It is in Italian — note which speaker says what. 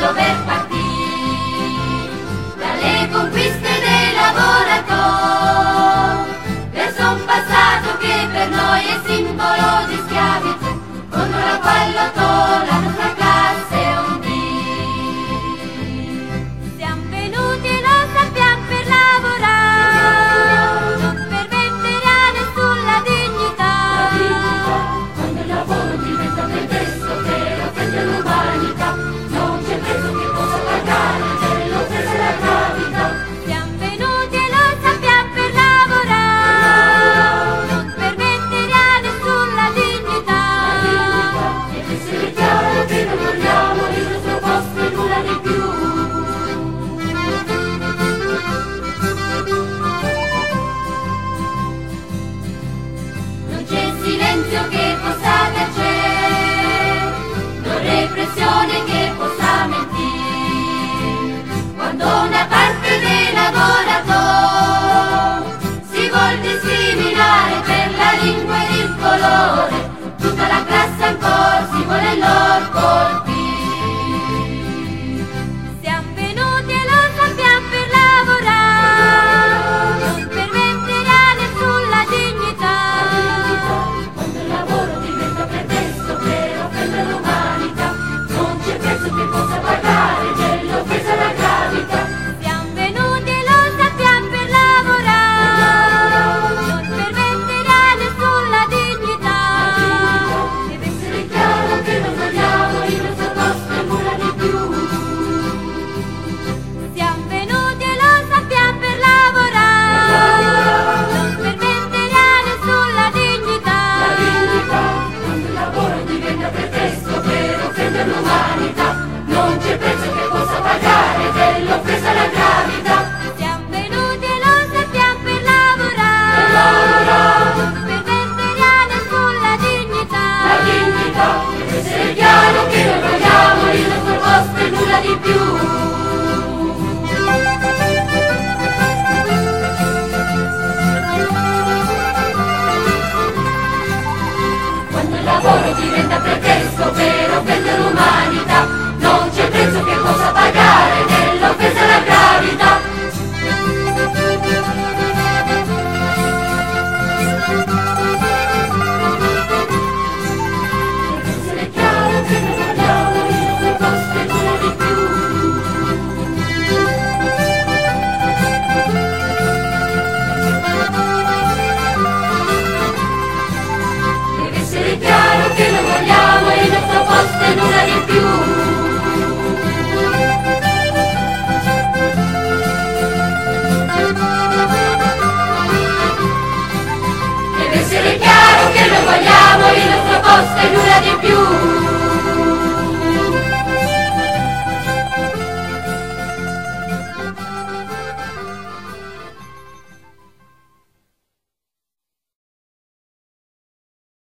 Speaker 1: dover partire dalle conquiste dei lavoratori, verso un passato che per noi è simbolo di schiavitù, contro la quale lottò la nostra classe un dì. Siamo venuti e lo sappiamo per lavorare, non per mettere a nessuno la dignità.
Speaker 2: Quando il lavoro diventa pretesto per offendere l'umanità, non c'è preso che possa pagare dell'offesa la gravità.
Speaker 1: Siamo venuti e lo sappiamo per lavorare, non per mettere a nessuno la dignità.
Speaker 2: Deve essere chiaro che non vogliamo il nostro posto e nulla di più.
Speaker 1: Non c'è silenzio che possa tacere, non repressione che possa mentire. Quando una parte dei lavoratori si vuol discriminare per la lingua ed il colore, tutta la classe ancora si vuole loro